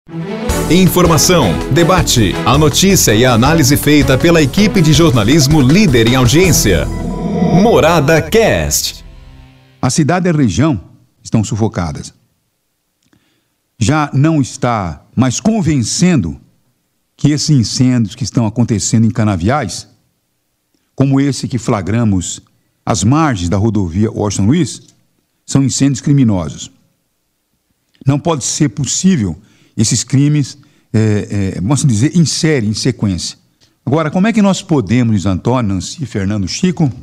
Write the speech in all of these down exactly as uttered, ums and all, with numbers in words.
Informação, debate, a notícia e a análise feita pela equipe de jornalismo líder em audiência. Morada Cast. A cidade e a região estão sufocadas. Já não está mais convencendo que esses incêndios que estão acontecendo em canaviais, como esse que flagramos às margens da rodovia Washington Luiz, são incêndios criminosos. Não pode ser possível esses crimes, é, é, vamos dizer, em série, em sequência. Agora, como é que nós podemos, Luiz Antônio, Nancy, Fernando, Chico,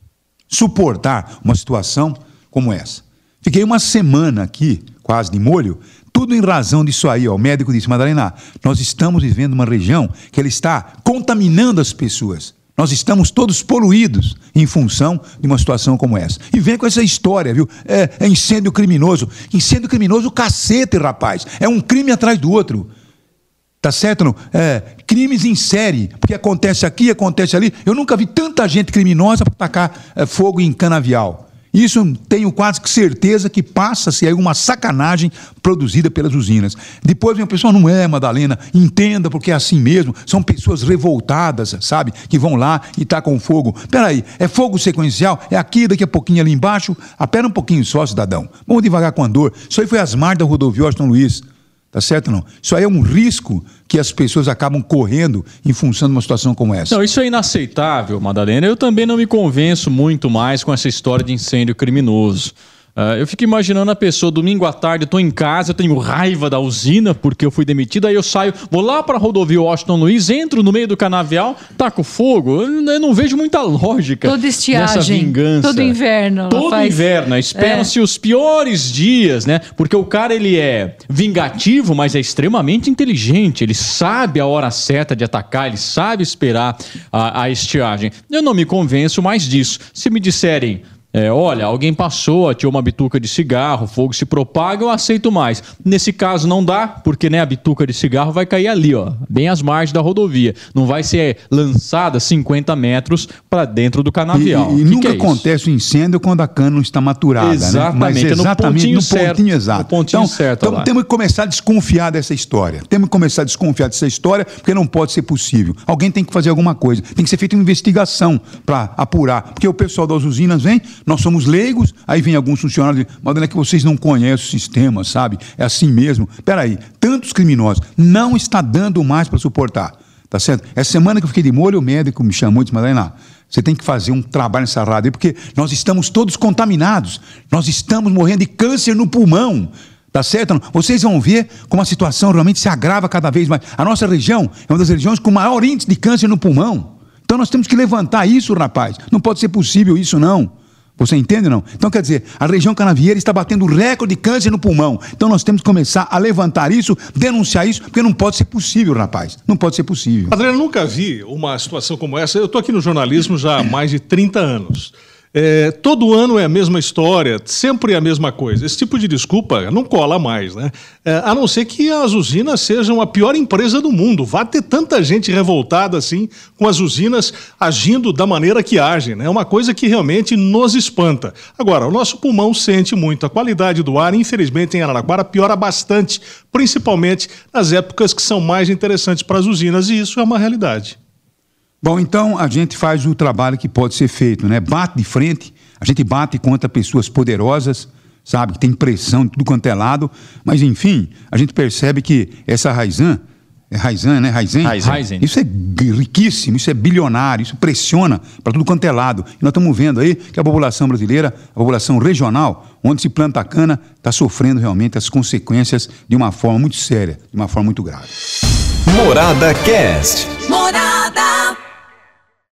suportar uma situação como essa? Fiquei uma semana aqui, quase de molho, tudo em razão disso aí. Ó. O médico disse, Madalena, nós estamos vivendo uma região que ela está contaminando as pessoas. Nós estamos todos poluídos em função de uma situação como essa. E vem com essa história, viu? É, é incêndio criminoso. Incêndio criminoso, cacete, rapaz. É um crime atrás do outro. Tá certo, não? É, crimes em série. Porque acontece aqui, acontece ali. Eu nunca vi tanta gente criminosa para tacar é, fogo em canavial. Isso tenho quase que certeza que passa-se aí uma sacanagem produzida pelas usinas. Depois vem o pessoal, não é, Madalena, entenda porque é assim mesmo, são pessoas revoltadas, sabe, que vão lá e tacam fogo. Peraí, é fogo sequencial? É aqui, daqui a pouquinho ali embaixo? Apera um pouquinho só, cidadão. Vamos devagar com a dor. Isso aí foi às margens da rodovia Washington Luiz. Tá certo ou não? Isso aí é um risco que as pessoas acabam correndo em função de uma situação como essa. Não, isso é inaceitável, Madalena. Eu também não me convenço muito mais com essa história de incêndio criminoso. Uh, eu fico imaginando a pessoa, domingo à tarde, eu tô em casa, eu tenho raiva da usina porque eu fui demitido, aí eu saio, vou lá para a rodovia Washington Luiz, entro no meio do canavial, taco fogo. Eu, eu não vejo muita lógica toda estiagem, nessa vingança. Todo inverno. Todo faz... inverno, esperam-se é. os piores dias, né? Porque o cara, ele é vingativo, mas é extremamente inteligente, ele sabe a hora certa de atacar, ele sabe esperar a, a estiagem. Eu não me convenço mais disso. Se me disserem, É, olha, alguém passou, atirou uma bituca de cigarro, o fogo se propaga, eu aceito mais. Nesse caso não dá, porque né, a bituca de cigarro vai cair ali, ó, bem às margens da rodovia. Não vai ser lançada cinquenta metros para dentro do canavial. E, e que nunca que é acontece o incêndio quando a cana não está maturada. Exatamente, né? Mas é exatamente no pontinho, no certo, pontinho exato. No pontinho então, certo então lá. temos que começar a desconfiar dessa história. Temos que começar a desconfiar dessa história, porque não pode ser possível. Alguém tem que fazer alguma coisa. Tem que ser feita uma investigação para apurar. Porque o pessoal das usinas vem, nós somos leigos, aí vem alguns funcionários, mas é que vocês não conhecem o sistema, sabe? É assim mesmo. Peraí, tantos criminosos, não está dando mais para suportar, tá certo? Essa semana que eu fiquei de molho, o médico me chamou e disse, Madalena, você tem que fazer um trabalho nessa rádio aí, porque nós estamos todos contaminados, nós estamos morrendo de câncer no pulmão, tá certo? Vocês vão ver como a situação realmente se agrava cada vez mais. A nossa região é uma das regiões com maior índice de câncer no pulmão. Então nós temos que levantar isso, rapaz. Não pode ser possível isso, não. Você entende, não? Então, quer dizer, a região canavieira está batendo recorde de câncer no pulmão. Então, nós temos que começar a levantar isso, denunciar isso, porque não pode ser possível, rapaz. Não pode ser possível. Adriano, nunca vi uma situação como essa. Eu estou aqui no jornalismo já há mais de trinta anos. É, todo ano é a mesma história, sempre é a mesma coisa. Esse tipo de desculpa não cola mais, né? É, a não ser que as usinas sejam a pior empresa do mundo. Vai ter tanta gente revoltada assim com as usinas agindo da maneira que agem, né? É uma coisa que realmente nos espanta. Agora, o nosso pulmão sente muito. A qualidade do ar, infelizmente, em Araraquara piora bastante, principalmente nas épocas que são mais interessantes para as usinas, e isso é uma realidade. Bom, então a gente faz o trabalho que pode ser feito, né? Bate de frente, a gente bate contra pessoas poderosas, sabe? Que tem pressão de tudo quanto é lado, mas enfim, a gente percebe que essa Raizan, é Raizan, né? Raizan, Raizen. Isso é riquíssimo, isso é bilionário, isso pressiona para tudo quanto é lado. E nós estamos vendo aí que a população brasileira, a população regional, onde se planta a cana, está sofrendo realmente as consequências de uma forma muito séria, de uma forma muito grave. Morada Cast. Morada.